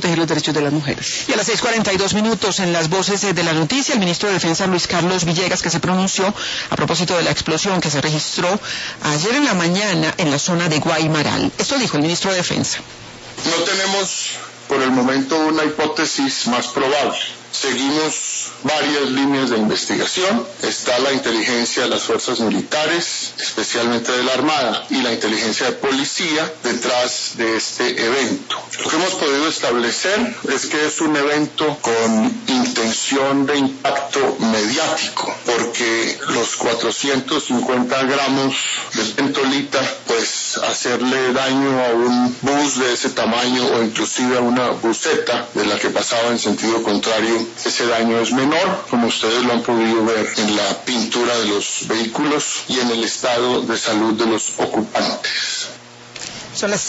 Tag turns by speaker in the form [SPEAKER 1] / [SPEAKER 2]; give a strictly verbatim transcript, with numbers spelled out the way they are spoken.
[SPEAKER 1] proteger los derechos de las mujeres. Y a las seis cuarenta y dos minutos, en las voces de la noticia, el ministro de Defensa Luis Carlos Villegas, que se pronunció a propósito de la explosión que se registró ayer en la mañana en la zona de Guaymaral. Esto dijo el ministro de Defensa.
[SPEAKER 2] No tenemos por el momento una hipótesis más probable. Seguimos varias líneas de investigación. Está la inteligencia de las fuerzas militares, especialmente de la Armada, y la inteligencia de policía detrás de este evento. Lo que hemos podido establecer es que es un evento con intención de impacto mediático, porque los cuatrocientos cincuenta gramos de pentolita, pues hacerle daño a un bus de ese tamaño o inclusive a una buseta de la que pasaba en sentido contrario, ese daño es menor, como ustedes lo han podido ver en la pintura de los vehículos y en el estado de salud de los ocupantes.
[SPEAKER 1] Son las